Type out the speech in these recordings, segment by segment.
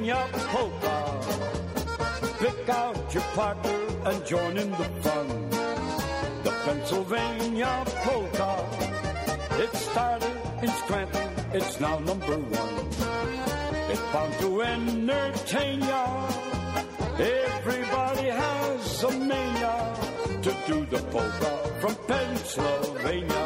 Pennsylvania polka. Pick out your partner and join in the fun. The Pennsylvania polka. It started in Scranton, it's now number one. It's bound to entertain ya. Everybody has a mania to do the polka from Pennsylvania.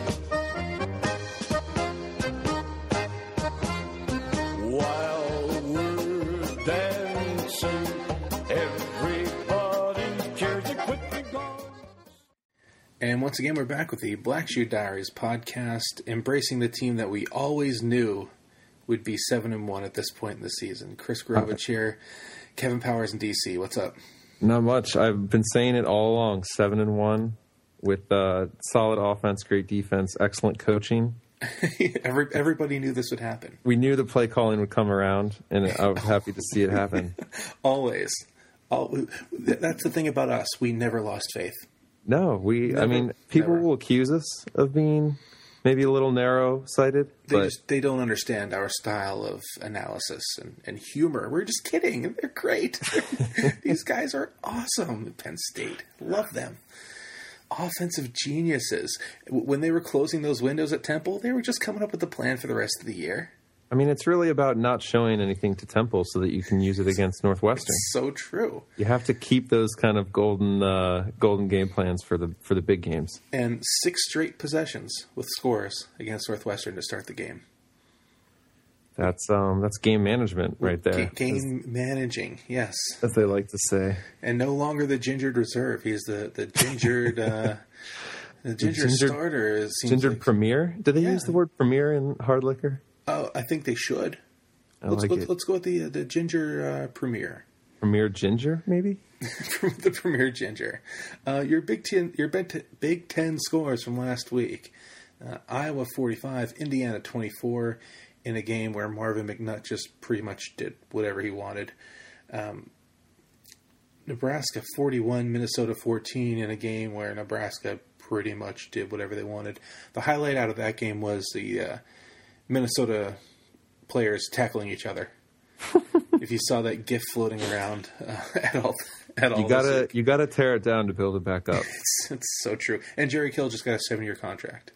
While we're dancing, everybody cheers a quick go. And once again, we're back with the Black Shoe Diaries podcast, embracing the team that we always knew would be 7-1 at this point in the season. Chris Grovich here, Kevin Powers in DC. What's up? Not much. I've been saying it all along. 7-1 with solid offense, great defense, excellent coaching. Everybody knew this would happen. We knew the play calling would come around, and I was happy to see it happen. Always. That's the thing about us. We never lost faith. No, people will accuse us of being maybe a little narrow-sighted. They don't understand our style of analysis and humor. We're just kidding. They're great. These guys are awesome at Penn State. Love them. Offensive geniuses. When they were closing those windows at Temple, they were just coming up with a plan for the rest of the year. I mean, it's really about not showing anything to Temple so that you can use it against Northwestern. It's so true. You have to keep those kind of golden game plans for the big games. And 6 straight possessions with scores against Northwestern to start the game. That's game management right there. Game managing, yes. As they like to say. And no longer the gingered reserve. He's the gingered the ginger starter. Gingered premier? Do they use the word premier in hard liquor? Oh, I think they should. Let's go with the ginger premier. Premier ginger, maybe? The premier ginger. Your Big Ten scores from last week. Iowa 45, Indiana 24, in a game where Marvin McNutt just pretty much did whatever he wanted. Nebraska 41, Minnesota 14, in a game where Nebraska pretty much did whatever they wanted. The highlight out of that game was the Minnesota players tackling each other. If you saw that GIF floating around at all, you gotta tear it down to build it back up. It's so true. And Jerry Kill just got a 7-year contract.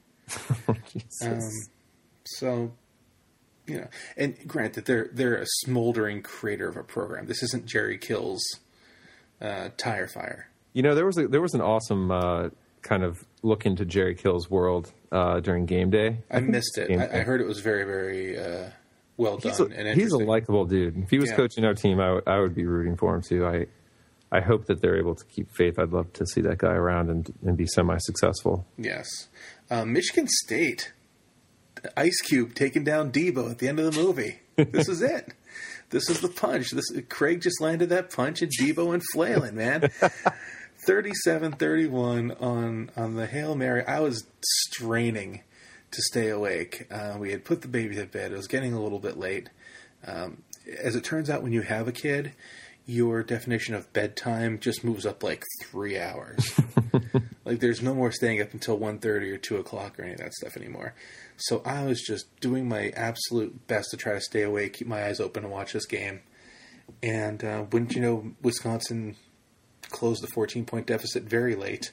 So, and granted, they're a smoldering creator of a program. This isn't Jerry Kill's tire fire. There was an awesome kind of look into Jerry Kill's world during game day. I missed it. I heard it was very, very well done. He's a likable dude. If he was coaching our team, I would be rooting for him too. I hope that they're able to keep faith. I'd love to see that guy around and be semi-successful. Yes. Michigan State, Ice Cube taking down Debo at the end of the movie. This is it. This is the punch. Craig just landed that punch at Debo and flailing, man. 37-31 on the Hail Mary. I was straining to stay awake. We had put the baby to bed. It was getting a little bit late. As it turns out, when you have a kid, your definition of bedtime just moves up like 3 hours. Like there's no more staying up until 1:30 or 2 o'clock or any of that stuff anymore. So I was just doing my absolute best to try to stay awake, keep my eyes open and watch this game. And wouldn't you know, Wisconsin closed the 14-point deficit very late.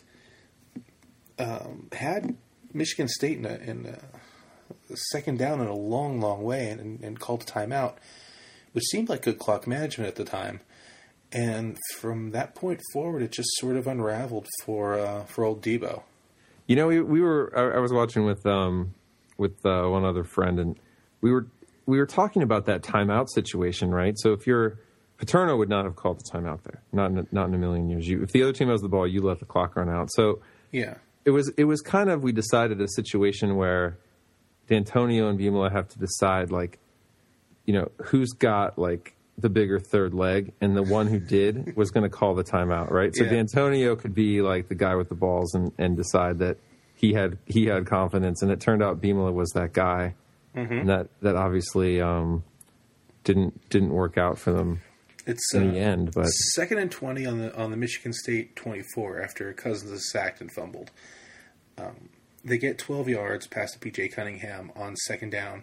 Had Michigan State in a second down in a long, long way and called a timeout, which seemed like good clock management at the time. And from that point forward, it just sort of unraveled for old Debo. We were. I was watching with one other friend, and we were talking about that timeout situation, right? So if Paterno would not have called the timeout there, not in a million years. If the other team has the ball, you let the clock run out. So yeah, it was kind of, we decided a situation where D'Antonio and Bielema have to decide, like, who's got like the bigger third leg, and the one who did was going to call the timeout, right? So D'Antonio could be like the guy with the balls and decide that he had confidence, and it turned out Bielema was that guy, and that obviously didn't work out for them. It's in the end, but 2nd and 20 on the Michigan State 24 after Cousins is sacked and fumbled. They get 12 yards past P.J. Cunningham on second down.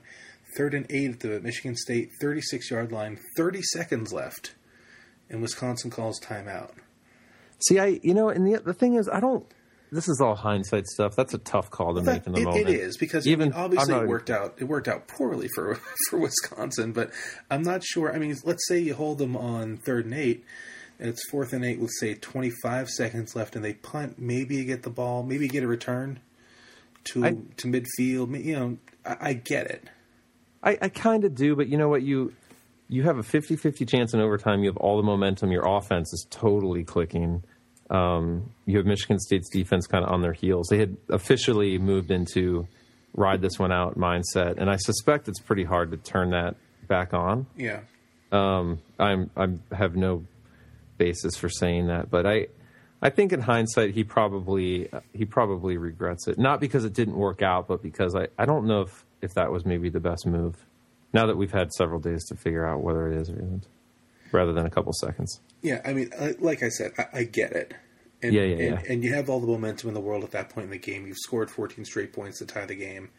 3rd and 8 at the Michigan State 36-yard line, 30 seconds left, and Wisconsin calls timeout. See, and the thing is, this is all hindsight stuff. That's a tough call to make in the moment. It is, because obviously it worked out poorly for Wisconsin, but I'm not sure. I mean, let's say you hold them on 3rd and 8, and it's 4th and 8, let's say 25 seconds left, and they punt, maybe you get the ball, maybe you get a return to midfield. I get it. I kind of do, but you know what? You have a 50-50 chance in overtime. You have all the momentum. Your offense is totally clicking. You have Michigan State's defense kind of on their heels. They had officially moved into ride this one out mindset, and I suspect it's pretty hard to turn that back on. Yeah. I have no basis for saying that, but I think in hindsight he probably regrets it. Not because it didn't work out, but because I don't know if that was maybe the best move. Now that we've had several days to figure out whether it is or isn't, rather than a couple seconds. Yeah, I mean, like I said, I get it. And, and you have all the momentum in the world at that point in the game. You've scored 14 straight points to tie the game.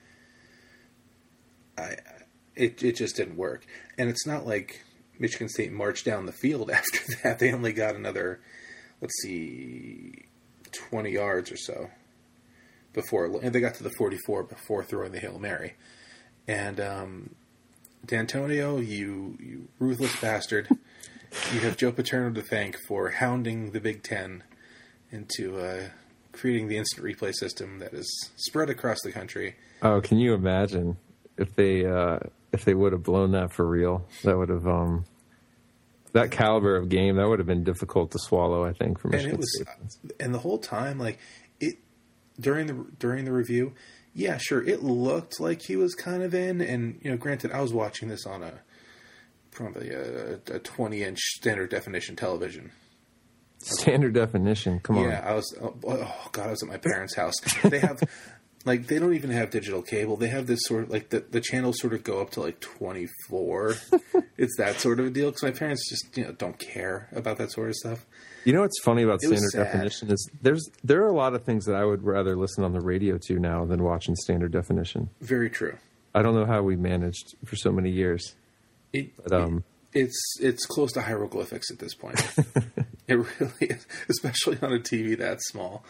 It just didn't work. And it's not like Michigan State marched down the field after that. They only got another, 20 yards or so and they got to the 44 before throwing the Hail Mary. And D'Antonio, you ruthless bastard. You have Joe Paterno to thank for hounding the Big Ten into creating the instant replay system that is spread across the country. Oh, can you imagine if they would have blown that for real? That would have that caliber of game, that would have been difficult to swallow, I think, for Michigan State. And the whole time, during the review, yeah, sure, it looked like he was kind of in, and granted, I was watching this on probably a 20-inch standard definition television. Standard definition, come on. Yeah, I was at my parents' house. They have they don't even have digital cable. They have this sort of the channels sort of go up to 24. It's that sort of a deal because my parents just don't care about that sort of stuff. You know what's funny about standard definition is there are a lot of things that I would rather listen on the radio to now than watching standard definition. Very true. I don't know how we managed for so many years. It's close to hieroglyphics at this point. It really is, especially on a TV that small.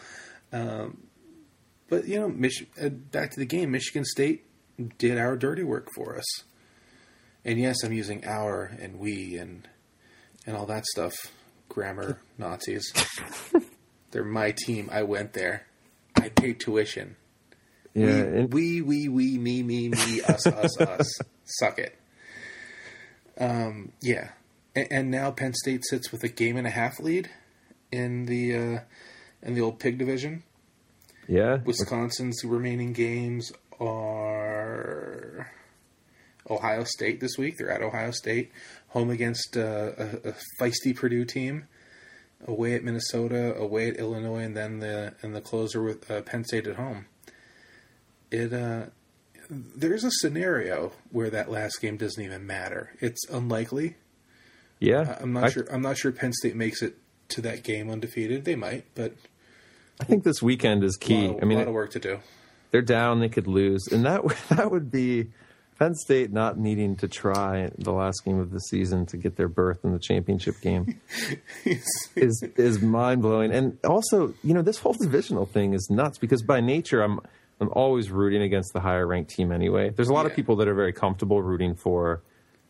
But back to the game. Michigan State did our dirty work for us, and yes, I'm using "our" and "we" and all that stuff. Grammar Nazis. They're my team. I went there. I paid tuition. Yeah, we, me, us. Suck it. Yeah, and now Penn State sits with a 1.5 lead in the old Pig division. Yeah, Wisconsin's remaining games are Ohio State this week. They're at Ohio State, home against a feisty Purdue team, away at Minnesota, away at Illinois, and then the closer with Penn State at home. There's a scenario where that last game doesn't even matter. It's unlikely. Yeah, I'm not sure. I'm not sure Penn State makes it to that game undefeated. They might, but I think this weekend is key. A lot of work to do. They're down; they could lose, and that would be Penn State not needing to try the last game of the season to get their berth in the championship game is mind blowing. And also, this whole divisional thing is nuts because by nature, I'm always rooting against the higher ranked team anyway. There's a lot of people that are very comfortable rooting for,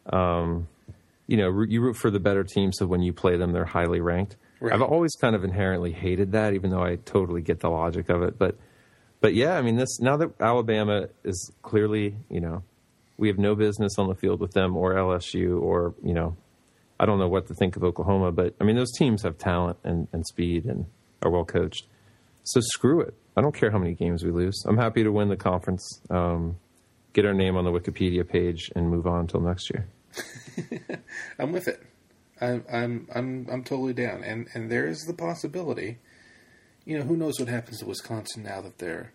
you root for the better team, so when you play them, they're highly ranked. Right. I've always kind of inherently hated that, even though I totally get the logic of it. But yeah, I mean, now that Alabama is clearly, we have no business on the field with them or LSU or, I don't know what to think of Oklahoma, but I mean, those teams have talent and speed and are well coached. So screw it. I don't care how many games we lose. I'm happy to win the conference, get our name on the Wikipedia page, and move on until next year. I'm with it. I'm totally down. And there is the possibility. Who knows what happens to Wisconsin now that their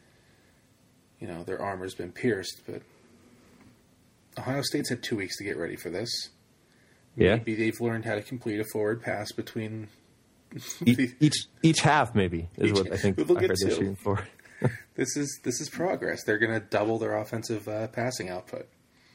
armor's been pierced, but Ohio State's had 2 weeks to get ready for this. Maybe they've learned how to complete a forward pass between each half. Maybe is what I think I heard they're shooting for. This is progress. They're going to double their offensive passing output.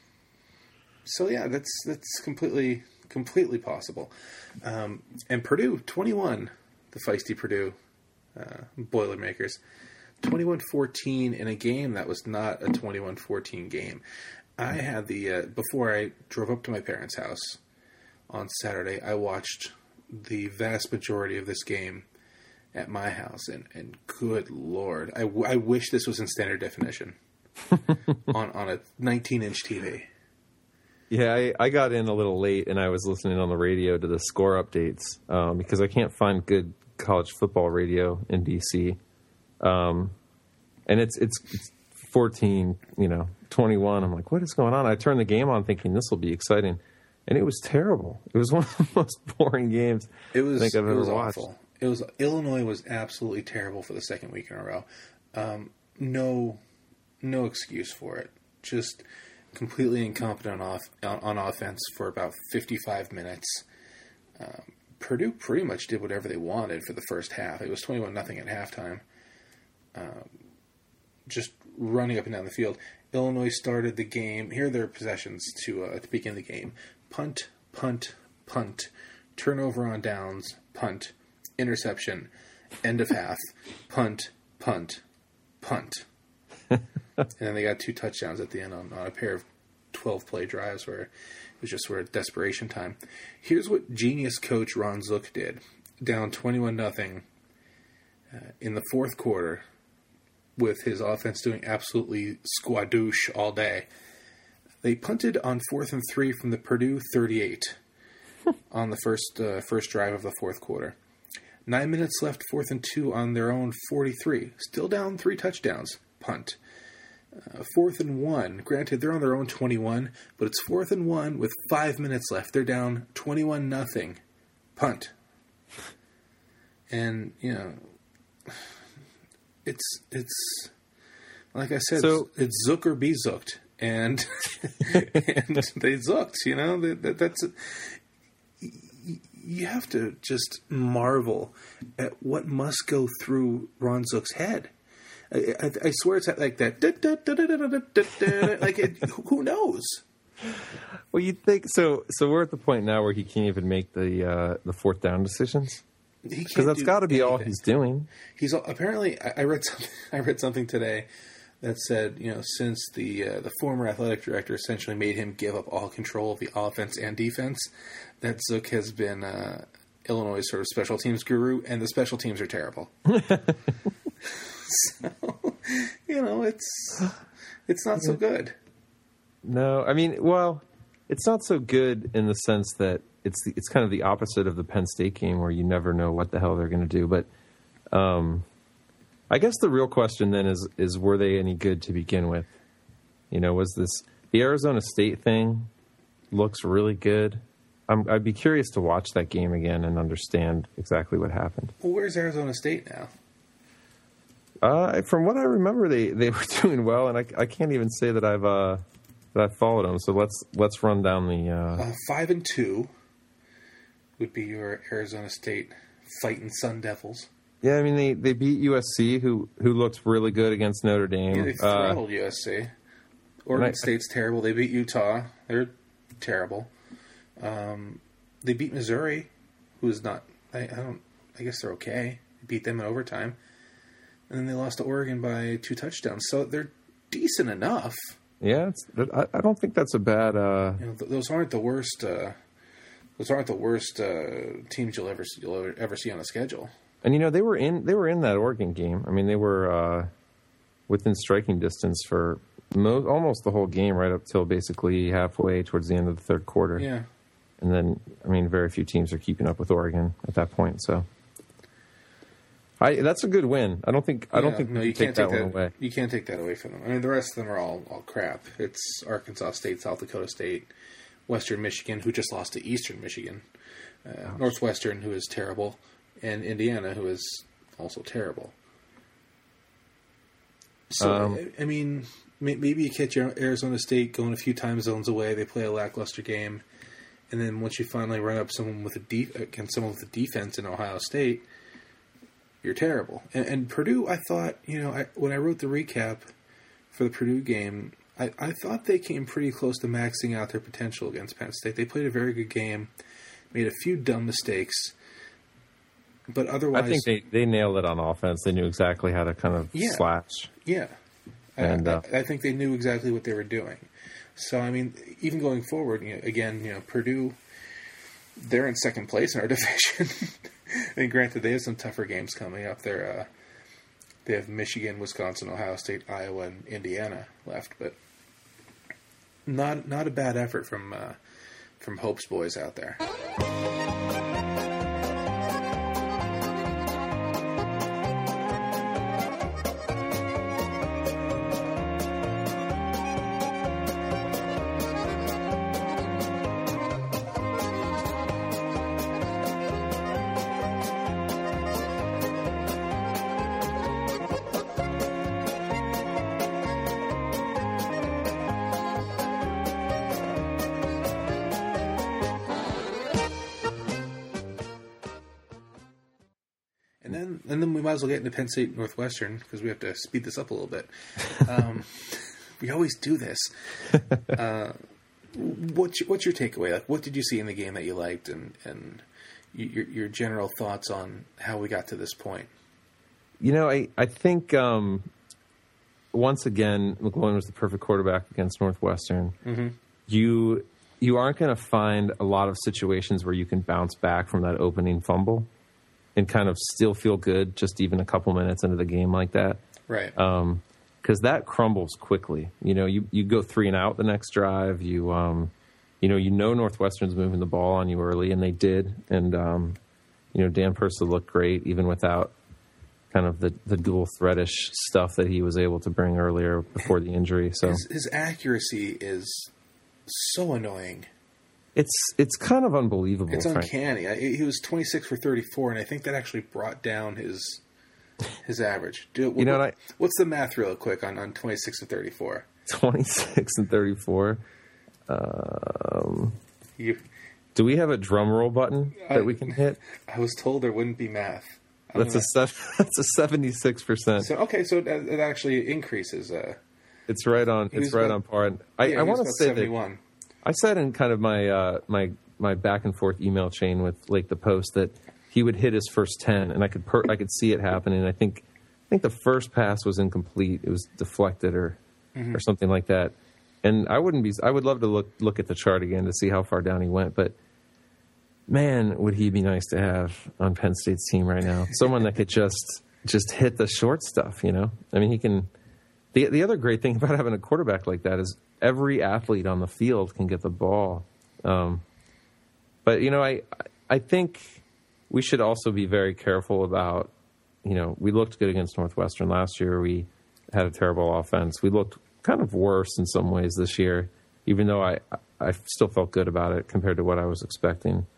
So yeah, that's completely possible. And Purdue 21, the feisty Purdue Boilermakers, 21-14 in a game that was not a 21-14 game. I had before I drove up to my parents' house on Saturday, I watched the vast majority of this game at my house, and good Lord, I wish this was in standard definition on a 19-inch TV. Yeah, I got in a little late, and I was listening on the radio to the score updates because I can't find good college football radio in DC. And it's 14, 21. I'm like, what is going on? I turned the game on thinking this will be exciting, and it was terrible. It was one of the most boring games I think I've ever watched. Awful. Illinois was absolutely terrible for the second week in a row. No excuse for it. Just completely incompetent on offense for about 55 minutes. Purdue pretty much did whatever they wanted for the first half. It was 21-0 at halftime. Just running up and down the field. Illinois started the game. Here are their possessions to begin the game. Punt, punt, punt. Turnover on downs. Punt. Interception. End of half. Punt, punt, punt. And then they got 2 touchdowns at the end on a pair of 12-play drives where it was just sort of desperation time. Here's what genius coach Ron Zook did. Down 21-0 in the fourth quarter with his offense doing absolutely squadouche all day. They punted on 4th and 3 from the Purdue 38 on the first drive of the fourth quarter. 9 minutes left, 4th and 2 on their own 43. Still down 3 touchdowns. Punt. 4th and 1. Granted, they're on their own 21, but it's 4th and 1 with 5 minutes left. They're down 21-0. Punt. And, it's like I said, it's Zook or be Zooked. And, and they Zooked, that's you have to just marvel at what must go through Ron Zook's head. I swear it's like that. Like who knows? Well, you'd think so. So we're at the point now where he can't even make the 4th down decisions because that's got to be all he's doing. He's apparently. I read something today that said, since the former athletic director essentially made him give up all control of the offense and defense, that Zook has been Illinois' sort of special teams guru, and the special teams are terrible. So, it's not so good. No, I mean, well, it's not so good in the sense that it's kind of the opposite of the Penn State game where you never know what the hell they're going to do. But I guess the real question then is were they any good to begin with? Was this the Arizona State thing looks really good? I'd be curious to watch that game again and understand exactly what happened. Well, where's Arizona State now? From what I remember, they were doing well, and I can't even say that I've followed them. So let's run down the 5-2 would be your Arizona State fighting Sun Devils. Yeah, I mean they beat USC, who looked really good against Notre Dame. Yeah, they throttled USC. Oregon State's terrible. They beat Utah. They're terrible. They beat Missouri, who's not. I guess they're okay. They beat them in overtime. And then they lost to Oregon by 2 touchdowns. So they're decent enough. Yeah, I don't think that's a bad. Those aren't the worst. Those aren't the worst teams you'll ever see on the schedule. And they were in that Oregon game. I mean, they were within striking distance for almost the whole game, right up till basically halfway towards the end of the third quarter. Yeah. And then, I mean, very few teams are keeping up with Oregon at that point. So. That's a good win. I don't think you can't take that one away. You can't take that away from them. I mean, the rest of them are all crap. It's Arkansas State, South Dakota State, Western Michigan, who just lost to Eastern Michigan, Northwestern, who is terrible, and Indiana, who is also terrible. So, I mean, maybe you catch Arizona State going a few time zones away. They play a lackluster game, and then once you finally run up someone with against someone with a defense in Ohio State, you're terrible. And Purdue, I thought, when I wrote the recap for the Purdue game, I thought they came pretty close to maxing out their potential against Penn State. They played a very good game, made a few dumb mistakes, but otherwise... I think they nailed it on offense. They knew exactly how to kind of slash. Yeah. And I think they knew exactly what they were doing. So, I mean, even going forward, Purdue, they're in second place in our division. And granted, they have some tougher games coming up. They have Michigan, Wisconsin, Ohio State, Iowa, and Indiana left, but not a bad effort from Hope's boys out there. And then we might as well get into Penn State Northwestern because we have to speed this up a little bit. We always do this. What's your takeaway? Like, what did you see in the game that you liked, and your general thoughts on how we got to this point? I think once again, McGloin was the perfect quarterback against Northwestern. Mm-hmm. You aren't going to find a lot of situations where you can bounce back from that opening fumble and kind of still feel good just even a couple minutes into the game like that. Right. Because that crumbles quickly. You go 3 and out the next drive. You know Northwestern's moving the ball on you early, and they did. And, Dan Purcell looked great even without kind of the dual threatish stuff that he was able to bring earlier before the injury. So his accuracy is so annoying. It's kind of unbelievable. It's uncanny. He was 26 for 34, and I think that actually brought down his average. What's the math real quick on 26 and 34? 26 and 34. Do we have a drum roll button that we can hit? I was told there wouldn't be math. That's a 76%. So it actually increases. It's right on. It's right on par. I want to say 71. that I said in kind of my back and forth email chain with Lake the Post that he would hit his first 10, and I could see it happening. I think the first pass was incomplete. It was deflected or something like that. And I would love to look at the chart again to see how far down he went, but man, would he be nice to have on Penn State's team right now. Someone that could just hit the short stuff, I mean, he can. The other great thing about having a quarterback like that is every athlete on the field can get the ball. But, I think we should also be very careful about, we looked good against Northwestern last year. We had a terrible offense. We looked kind of worse in some ways this year, even though I still felt good about it compared to what I was expecting.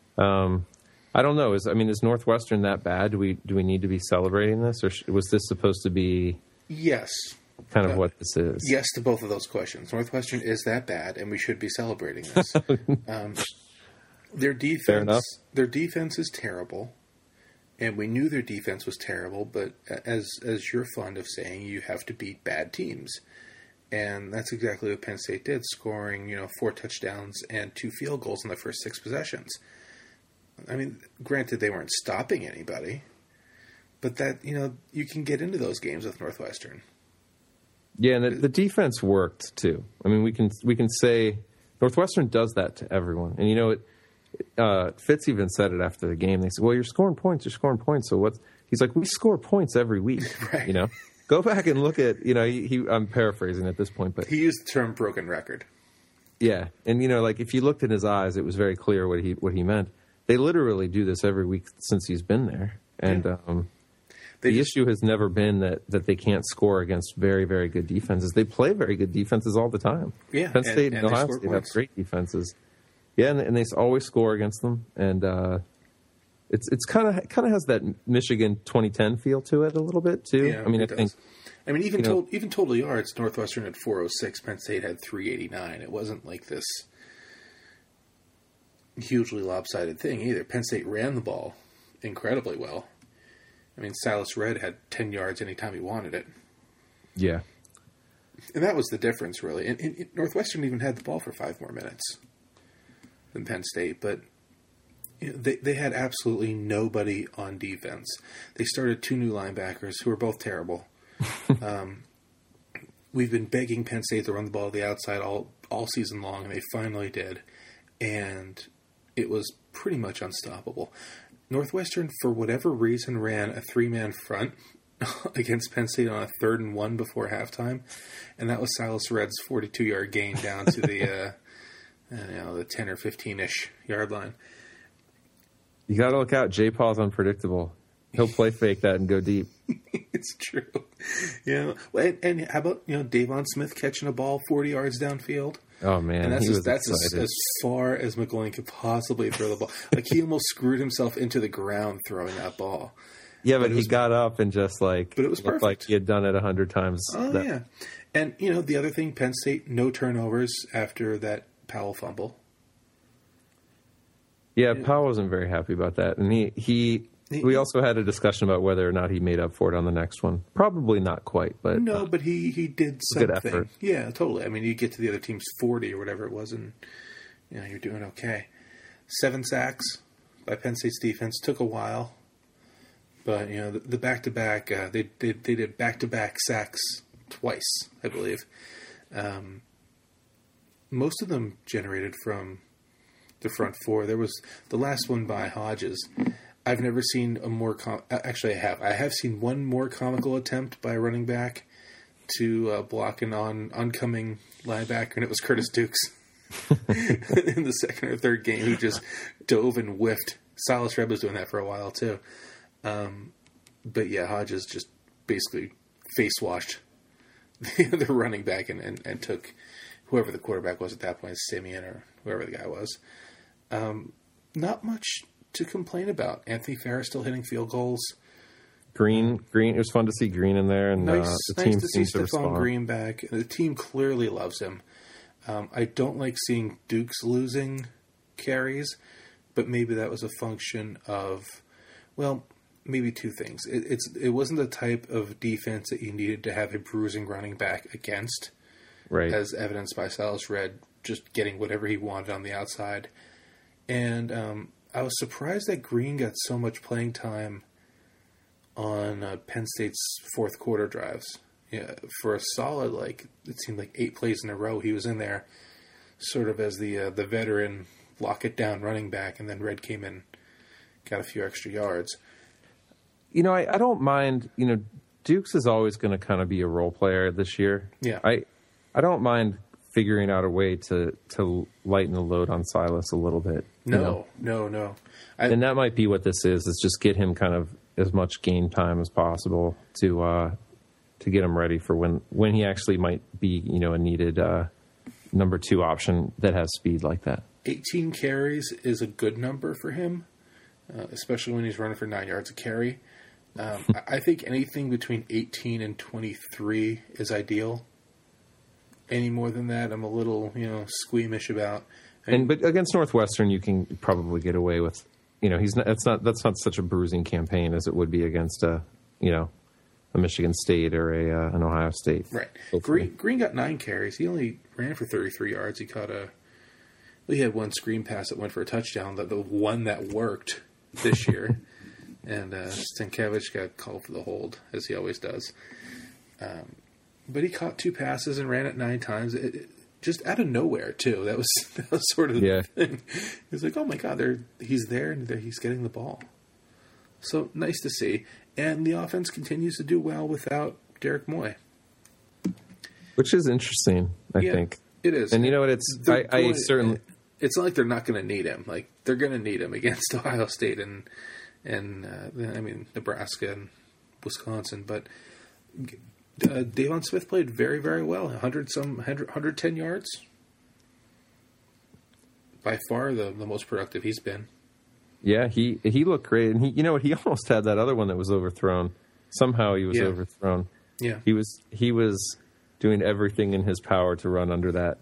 I don't know. Is Northwestern that bad? Do we need to be celebrating this, or was this supposed to be? Yes. Kind of what this is. Yes to both of those questions. Northwestern is that bad, and we should be celebrating this. Their defense is terrible, and we knew their defense was terrible. But as you're fond of saying, you have to beat bad teams, and that's exactly what Penn State did, scoring 4 touchdowns and 2 field goals in the first 6 possessions. I mean, granted, they weren't stopping anybody, but that you can get into those games with Northwestern. Yeah, and the defense worked too. I mean, we can say Northwestern does that to everyone, and Fitz even said it after the game. They said, "Well, you're scoring points. So what?" He's like, "We score points every week." Right. Go back and look at I'm paraphrasing at this point, but he used the term "broken record." Yeah, and if you looked in his eyes, it was very clear what he meant. They literally do this every week since he's been there, and. Yeah. The issue has never been that they can't score against very, very good defenses. They play very good defenses all the time. Yeah, Penn State and Ohio State have great defenses. Yeah, and they always score against them. And it's kind of has that Michigan 2010 feel to it a little bit too. Yeah, I think. I mean, even total yards, Northwestern had 406, Penn State had 389. It wasn't like this hugely lopsided thing either. Penn State ran the ball incredibly well. I mean, Silas Red had 10 yards anytime he wanted it. Yeah. And that was the difference, really. And Northwestern even had the ball for 5 more minutes than Penn State, but they had absolutely nobody on defense. They started 2 new linebackers who were both terrible. We've been begging Penn State to run the ball to the outside all season long, and they finally did. And it was pretty much unstoppable. Northwestern, for whatever reason, ran a 3-man front against Penn State on a 3rd and 1 before halftime, and that was Silas Redd's 42-yard gain down to the the 10 or 15-ish yard line. You got to look out. J. Paul's unpredictable. He'll play fake that and go deep. It's true. Yeah. And how about Davon Smith catching a ball 40 yards downfield? Oh man, and that's as far as McGloin could possibly throw the ball. Like he almost screwed himself into the ground throwing that ball. Yeah, but he got up and just but it was perfect. Like he had done it 100 times. Oh yeah, and the other thing, Penn State no turnovers after that Powell fumble. Yeah, Powell wasn't very happy about that, and we also had a discussion about whether or not he made up for it on the next one. Probably not quite, but no, but he did something. Good effort. Yeah, totally. I mean, you get to the other team's 40 or whatever it was, and you're doing okay. 7 sacks by Penn State's defense took a while, but the back-to-back they did back-to-back sacks twice, I believe. Most of them generated from the front 4. There was the last one by Hodges. I've never seen a more actually I have. I have seen one more comical attempt by a running back to block an oncoming linebacker, and it was Curtis Dukes in the second or third game who just dove and whiffed. Silas Redd was doing that for a while too. But yeah, Hodges just basically face washed the running back and took whoever the quarterback was at that point, Simeon or whoever the guy was. Not much to complain about. Anthony Farris still hitting field goals. Green. It was fun to see Green in there, and the team nice to see seems to respond. Stephon Green back. The team clearly loves him. I don't like seeing Dukes losing carries, but maybe that was a function of, maybe 2 things. It wasn't the type of defense that you needed to have a bruising running back against, right? As evidenced by Silas Redd just getting whatever he wanted on the outside, and I was surprised that Green got so much playing time on Penn State's fourth quarter drives. Yeah, for a solid, it seemed like 8 plays in a row, he was in there sort of as the veteran lock it down running back, and then Redd came in, got a few extra yards. I don't mind, Dukes is always going to kind of be a role player this year. Yeah. I don't mind figuring out a way to lighten the load on Silas a little bit. No. And that might be what this is just get him kind of as much game time as possible to get him ready for when he actually might be, a needed number 2 option that has speed like that. 18 carries is a good number for him, especially when he's running for 9 yards a carry. I think anything between 18 and 23 is ideal. Any more than that, I'm a little, squeamish about. But against Northwestern, you can probably get away with, that's not such a bruising campaign as it would be against a Michigan State or an Ohio State. Right. Green got 9 carries. He only ran for 33 yards. He had one screen pass that went for a touchdown, the one that worked this year. And Stankiewicz got called for the hold, as he always does. But he caught 2 passes and ran it 9 times, just out of nowhere too. That was sort of the thing. It's like, oh my God, he's there and he's getting the ball. So nice to see, and the offense continues to do well without Derek Moy, which is interesting. I think it is, and you know what? It's I certainly. It's not like they're not going to need him. Like they're going to need him against Ohio State and Nebraska and Wisconsin, but. Davon Smith played very, very well. 110 yards. By far the most productive he's been. Yeah, he looked great, and he almost had that other one that was overthrown. Somehow he was overthrown. Yeah, he was doing everything in his power to run under that.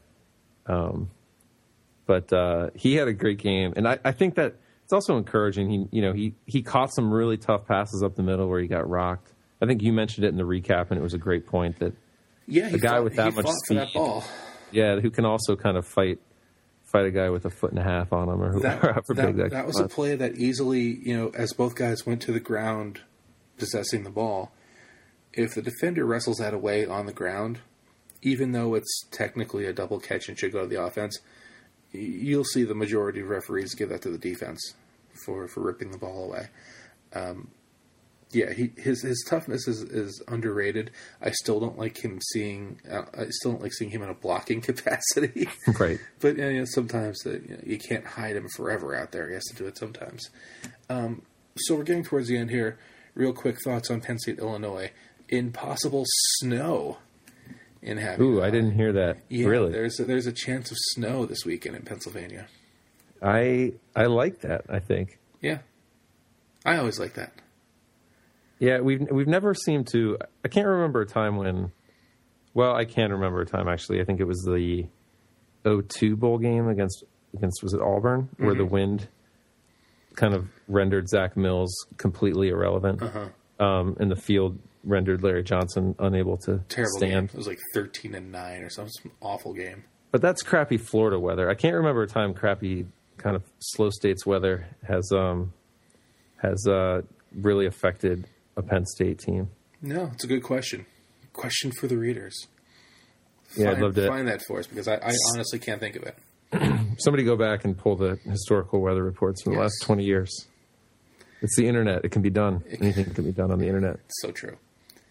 But he had a great game, and I think that it's also encouraging. He caught some really tough passes up the middle where he got rocked. I think you mentioned it in the recap, and it was a great point that, Yeah, a guy with that much for speed. that ball. Yeah, who can also kind of fight a guy with a foot and a half on him, or however big that was a play that easily, as both guys went to the ground possessing the ball, if the defender wrestles that away on the ground, even though it's technically a double catch and should go to the offense, you'll see the majority of referees give that to the defense for ripping the ball away. His toughness is underrated. I still don't like him seeing him in a blocking capacity. Right. But sometimes you can't hide him forever out there. He has to do it sometimes. So we're getting towards the end here. Real quick thoughts on Penn State, Illinois. In possible snow in Happy Valley. Ooh, I didn't hear that. Yeah, really? There's a chance of snow this weekend in Pennsylvania. I like that, I think. Yeah. I always like that. Yeah, we've never seemed to. I can't remember a time when. Well, I can remember a time actually. I think it was the 2002 bowl game against was it Auburn, where the wind kind of rendered Zach Mills completely irrelevant, and the field rendered Larry Johnson unable to Terrible stand. Game. It was like 13-9 or something. Some awful game. But that's crappy Florida weather. I can't remember a time crappy kind of slow states weather has really affected a Penn State team. No, it's a good question. Question for the readers. Yeah, I'd love to find that for us because I honestly can't think of it. Somebody go back and pull the historical weather reports from the last 20 years. It's the internet. It can be done. Anything can be done on the internet. It's so true.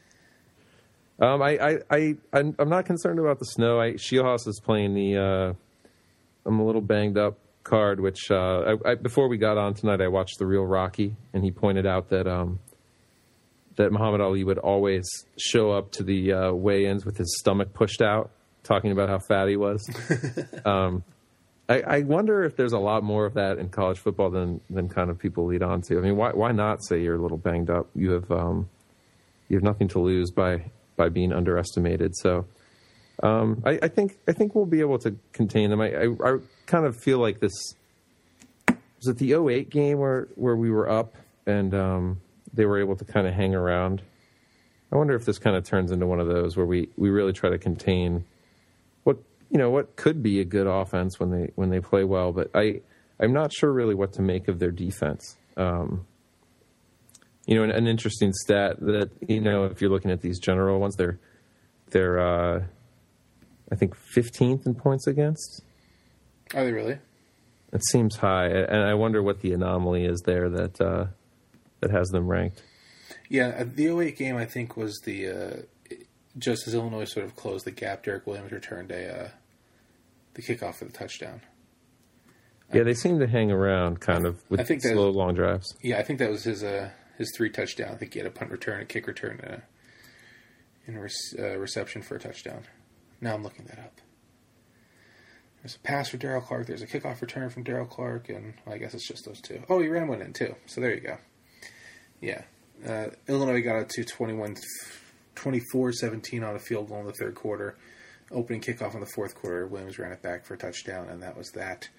I'm not concerned about the snow. Shieldhouse is playing the I'm a little banged up card, which before we got on tonight, I watched The Real Rocky, and he pointed out that that Muhammad Ali would always show up to the weigh-ins with his stomach pushed out, talking about how fat he was. I wonder if there's a lot more of that in college football than kind of people lead on to. I mean, why not say you're a little banged up? You have nothing to lose by being underestimated. So I think we'll be able to contain them. I kind of feel like this was it the 2008 game where we were up and they were able to kind of hang around. I wonder if this kind of turns into one of those where we really try to contain what could be a good offense when they play well, but I'm not sure really what to make of their defense. An interesting stat that if you're looking at these general ones, they're I think 15th in points against. Are they really? It seems high, and I wonder what the anomaly is there that has them ranked. Yeah, the 2008 game I think was the just as Illinois sort of closed the gap. Derek Williams returned the kickoff for the touchdown. Yeah, they seem to hang around kind of with slow, long drives. Yeah, I think that was his 3 touchdown. I think he had a punt return, a kick return, and a reception for a touchdown. Now I'm looking that up. There's a pass for Darryl Clark. There's a kickoff return from Darryl Clark, and I guess it's just those two. Oh, he ran one in too. So there you go. Yeah, Illinois got out to 24-17 on a field goal in the third quarter. Opening kickoff in the fourth quarter, Williams ran it back for a touchdown, and that was that.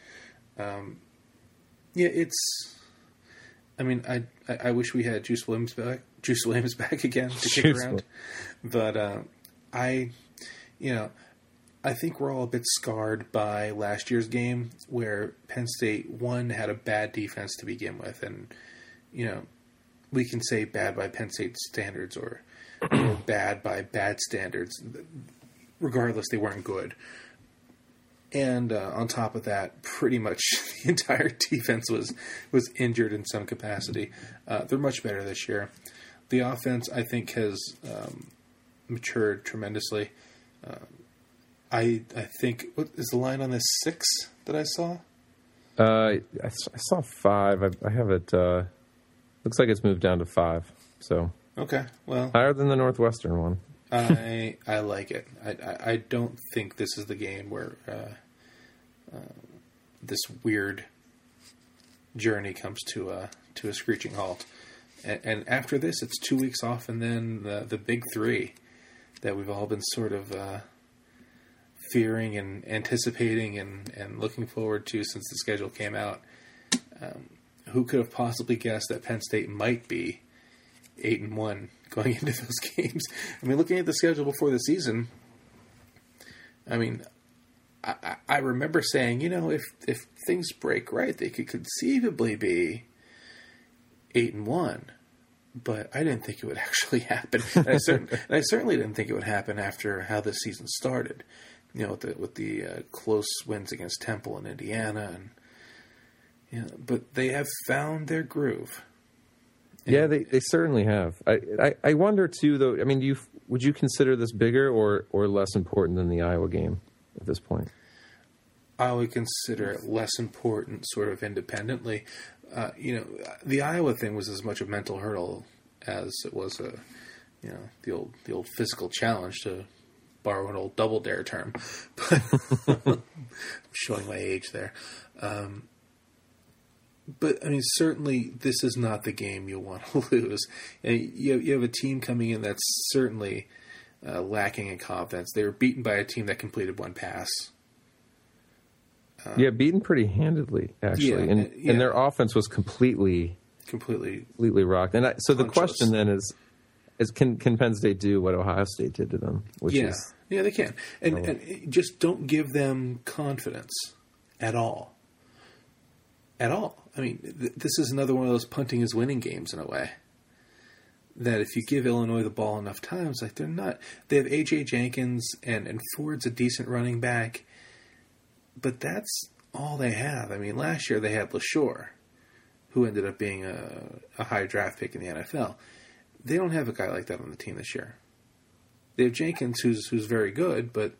I wish we had Juice Williams back again to kick around, but I think we're all a bit scarred by last year's game where Penn State had a bad defense to begin with, and we can say bad by Penn State standards or bad by bad standards. Regardless, they weren't good. And on top of that, pretty much the entire defense was injured in some capacity. They're much better this year. The offense, I think, has matured tremendously. I think, what is the line on this, 6 that I saw? I saw 5. I have it. Looks like it's moved down to 5. So okay, well, higher than the Northwestern one. I like it. I don't think this is the game where this weird journey comes to a screeching halt. And after this, it's 2 weeks off, and then the big 3 that we've all been sort of fearing and anticipating and looking forward to since the schedule came out. Who could have possibly guessed that Penn State might be 8-1 going into those games? I mean, looking at the schedule before the season, I mean, I remember saying, if things break right, they could conceivably be 8-1. But I didn't think it would actually happen. And I certainly didn't think it would happen after how this season started. With the close wins against Temple and Indiana, but they have found their groove. Yeah, they certainly have. I wonder too, though. I mean, would you consider this bigger or less important than the Iowa game at this point? I would consider it less important, sort of independently. The Iowa thing was as much a mental hurdle as it was the old physical challenge, to borrow an old Double Dare term. I'm showing my age there. But I mean, certainly this is not the game you want to lose. And you have a team coming in that's certainly lacking in confidence. They were beaten by a team that completed one pass. Beaten pretty handedly, actually, and their offense was completely rocked. And so the question then is can Penn State do what Ohio State did to them? Yeah, they can, and just don't give them confidence at all. At all. I mean, this is another one of those punting is winning games in a way. That if you give Illinois the ball enough times, like they're not. They have A.J. Jenkins and Ford's a decent running back. But that's all they have. I mean, last year they had LaShore, who ended up being a high draft pick in the NFL. They don't have a guy like that on the team this year. They have Jenkins, who's very good, but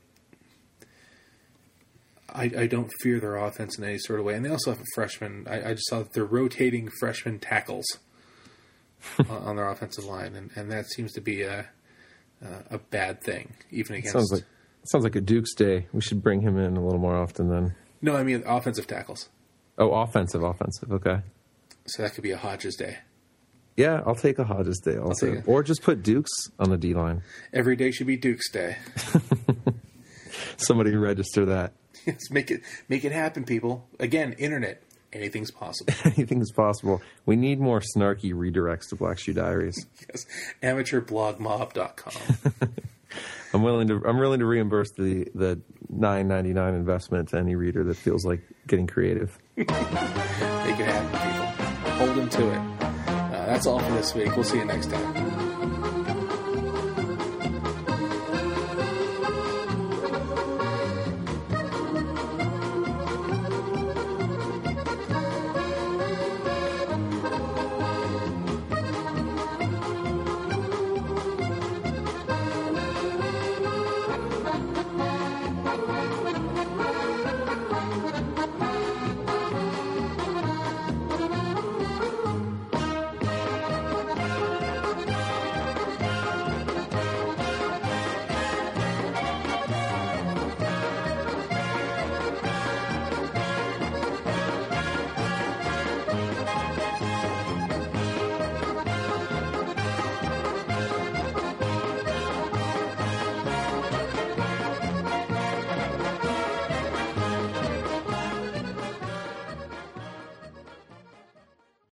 I don't fear their offense in any sort of way. And they also have a freshman. I just saw that they're rotating freshman tackles on their offensive line, and that seems to be a bad thing, even against. Sounds like a Duke's day. We should bring him in a little more often then. No, I mean offensive tackles. Oh, offensive. Okay. So that could be a Hodges day. Yeah, I'll take a Hodges day also. Or just put Dukes on the D-line. Every day should be Dukes day. Somebody register that. Yes, make it happen, people. Again, internet. Anything's possible. Anything's possible. We need more snarky redirects to Black Shoe Diaries. Yes. AmateurBlogMob.com. I'm willing to reimburse the $9.99 investment to any reader that feels like getting creative. Make it happen, people. Hold them to it. That's all for this week. We'll see you next time.